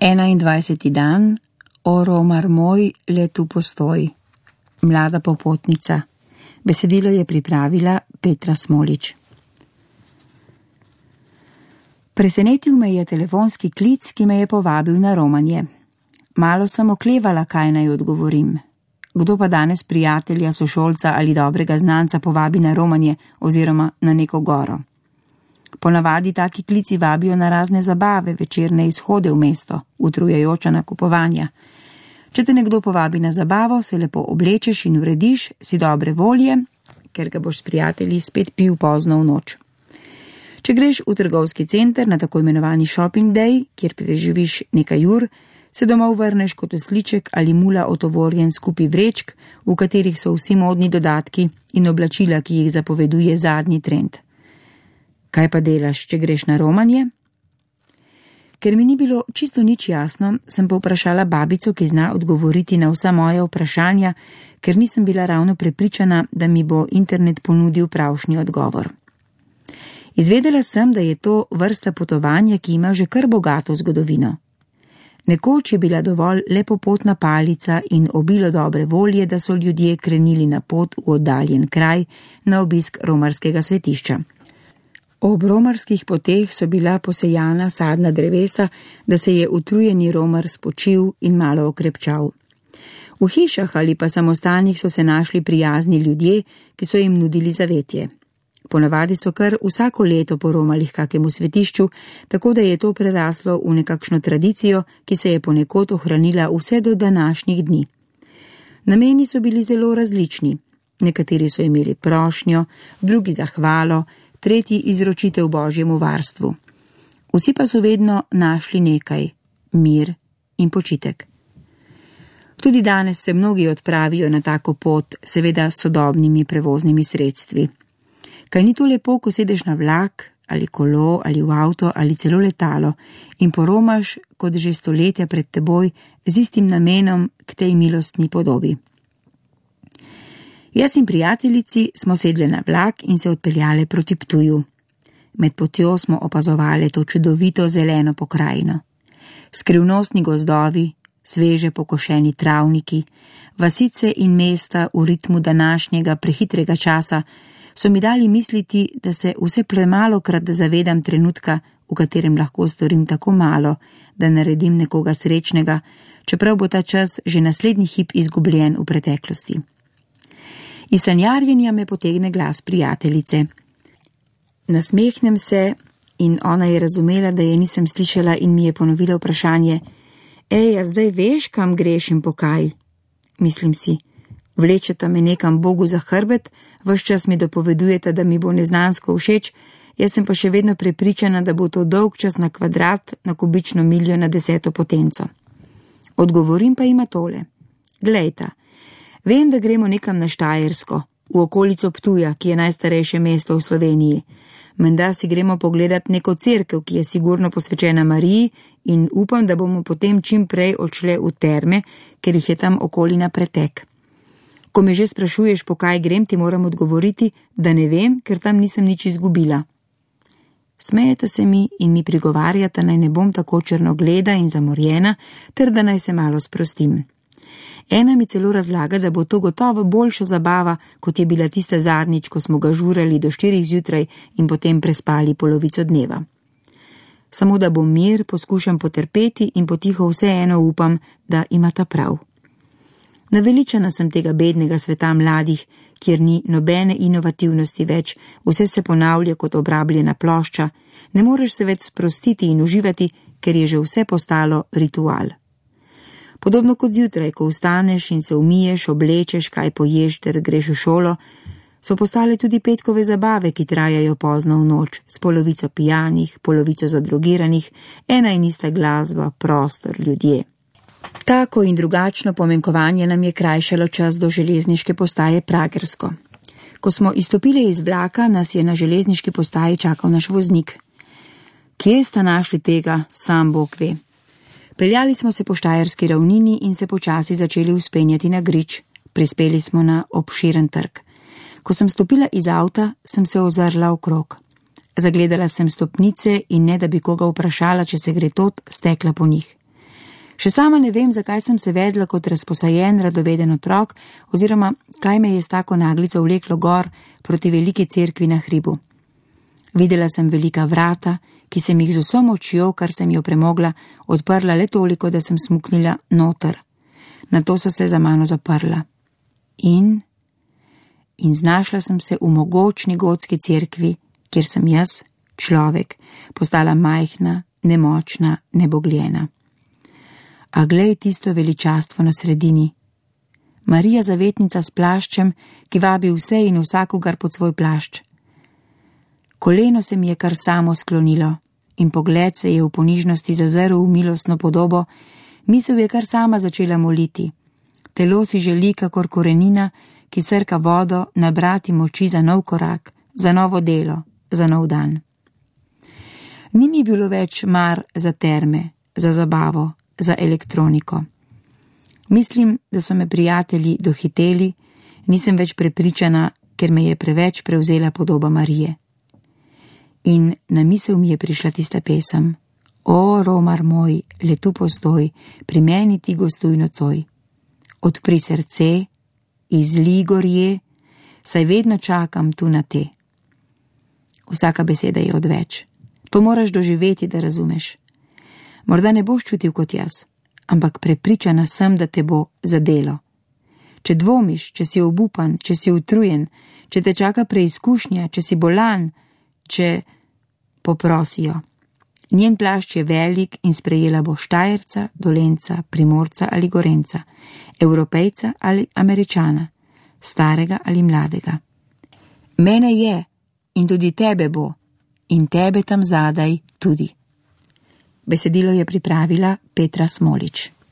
21. dan, o Romar moj, le tu postoj. Mlada popotnica. Besedilo je pripravila Petra Smolič. Presenetil me je telefonski klic, ki me je povabil na romanje. Malo sem oklevala, kaj naj odgovorim. Kdo pa danes prijatelja, sošolca ali dobrega znanca povabi na romanje oziroma na neko goro? Ponavadi taki klici vabijo na razne zabave, večerne izhode v mesto, utrujajoča nakupovanja. Če te nekdo povabi na zabavo, se lepo oblečeš in urediš, si dobre volje, ker ga boš s prijatelji spet pil pozno v noč. Če greš v trgovski center na tako imenovani shopping day, kjer preživiš nekaj ur, se domov vrneš kot osliček ali mula otovorjen skupi vrečk, v katerih so vsi modni dodatki in oblačila, ki jih zapoveduje zadnji trend. Kaj pa delaš, če greš na romanje? Ker mi ni bilo čisto nič jasno, sem povprašala babico, ki zna odgovoriti na vsa moja vprašanja, ker nisem bila ravno prepričana, da mi bo internet ponudil pravšnji odgovor. Izvedela sem, da je to vrsta potovanja, ki ima že kar bogato zgodovino. Nekoč je bila dovolj le popotna palica in obilo dobre volje, da so ljudje krenili na pot v oddaljen kraj na obisk romarskega svetišča. Ob romarskih poteh so bila posejana sadna drevesa, da se je utrujeni romar spočil in malo okrepčal. V hišah ali pa samostanih so se našli prijazni ljudje, ki so jim nudili zavetje. Ponavadi so kar vsako leto poromali h kakemu svetišču, tako da je to preraslo v nekakšno tradicijo, ki se je ponekod ohranila vse do današnjih dni. Nameni so bili zelo različni. Nekateri so imeli prošnjo, drugi zahvalo, tretji izročitev Božjemu varstvu. Vsi pa so vedno našli nekaj, mir in počitek. Tudi danes se mnogi odpravijo na tako pot, seveda s sodobnimi prevoznimi sredstvi. Kaj ni to lepo, ko sedeš na vlak, ali kolo, ali v avto, ali celo letalo in poromaš, kot že stoletja pred teboj, z istim namenom k tej milostni podobi. Jaz in prijateljici smo sedle na vlak in se odpeljale proti Ptuju. Med potjo smo opazovali to čudovito zeleno pokrajino. Skrivnostni gozdovi, sveže pokošeni travniki, vasice in mesta v ritmu današnjega prehitrega časa so mi dali misliti, da se vse premalokrat zavedam trenutka, v katerem lahko storim tako malo, da naredim nekoga srečnega, čeprav bo ta čas že naslednji hip izgubljen v preteklosti. Iz sanjarjenja me potegne glas prijateljice. Nasmehnem se in ona je razumela, da je nisem slišala in mi je ponovila vprašanje: Ej, a zdaj veš, kam greš in po kaj? Mislim si, vlečeta me nekam Bogu za hrbet, ves čas mi dopovedujeta, da mi bo neznansko všeč, jaz sem pa še vedno prepričana, da bo to dolg čas na kvadrat, na kubično miljo, na 10. potenco. Odgovorim pa ima tole. Glejta, vem, da gremo nekam na Štajersko, v okolico Ptuja, ki je najstarejše mesto v Sloveniji. Menda si gremo pogledat neko cerkev, ki je sigurno posvečena Mariji, in upam, da bomo potem čim prej odšle v terme, ker jih je tam okoli na pretek. Ko me že sprašuješ, po kaj grem, ti moram odgovoriti, da ne vem, ker tam nisem nič izgubila. Smejete se mi in mi prigovarjata, naj ne bom tako črnogleda in zamorjena, ter da naj se malo sprostim. Ena mi celo razlaga, da bo to gotovo boljša zabava, kot je bila tista zadnjič, ko smo ga žurali do 4 zjutraj in potem prespali polovico dneva. Samo da bom mir, poskušam potrpeti in potiho vseeno upam, da imata prav. Naveličana sem tega bednega sveta mladih, kjer ni nobene inovativnosti več, vse se ponavlja kot obrabljena plošča, ne moreš se več sprostiti in uživati, ker je že vse postalo ritual. Podobno kot zjutraj, ko vstaneš in se umiješ, oblečeš, kaj poješ ter greš v šolo, so postale tudi petkove zabave, ki trajajo pozno v noč, s polovico pijanih, polovico zadrogiranih, ena in ista glasba, prostor, ljudje. Tako in drugačno pomenkovanje nam je krajšalo čas do železniške postaje Pragersko. Ko smo izstopili iz vlaka, nas je na železniški postaji čakal naš voznik. Kje sta našli tega, sam Bog ve. Peljali smo se po štajerski ravnini in se počasi začeli vzpenjati na grič. Prispeli smo na obširen trg. Ko sem stopila iz avta, sem se ozrla okrog. Zagledala sem stopnice in ne da bi koga vprašala, če se gre tot, stekla po njih. Še sama ne vem, zakaj sem se vedla kot razposajen, radoveden otrok, oziroma kaj me je s tako naglico vleklo gor proti veliki cerkvi na hribu. Videla sem velika vrata, ki sem jih z vso močjo, kar sem jo premogla, odprla le toliko, da sem smuknila noter. Nato so se za mano zaprla. In znašla sem se v mogočni gotski cerkvi, kjer sem jaz, človek, postala majhna, nemočna, nebogljena. A glej tisto veličastvo na sredini. Marija Zavetnica s plaščem, ki vabi vse in vsakogar pod svoj plašč. Koleno se mi je kar samo sklonilo in pogled se je v ponižnosti zazrl v milostno podobo, misel je kar sama začela moliti. Telo si želi kakor korenina, ki srka vodo, nabrati moči za nov korak, za novo delo, za nov dan. Ni mi bilo več mar za terme, za zabavo, za elektroniko. Mislim, da so me prijatelji dohiteli, nisem več prepričana, ker me je preveč prevzela podoba Marije. In na misel mi je prišla tista pesem: O, romar moj, le tu postoj, pri meni ti gostuj nocoj. Odpri srce, izlij gorje, saj vedno čakam tu na te. Vsaka beseda je odveč. To moraš doživeti, da razumeš. Morda ne boš čutil kot jaz, ampak prepričana sem, da te bo zadelo. Če dvomiš, če si obupan, če si utrujen, če te čaka preizkušnja, če si bolan, če poprosijo. Njen plašč je velik in sprejela bo Štajerca, Dolenca, Primorca ali Gorenca, Evropejca ali Američana, starega ali mladega. Mene je in tudi tebe bo in tebe tam zadaj tudi. Besedilo je pripravila Petra Smolič.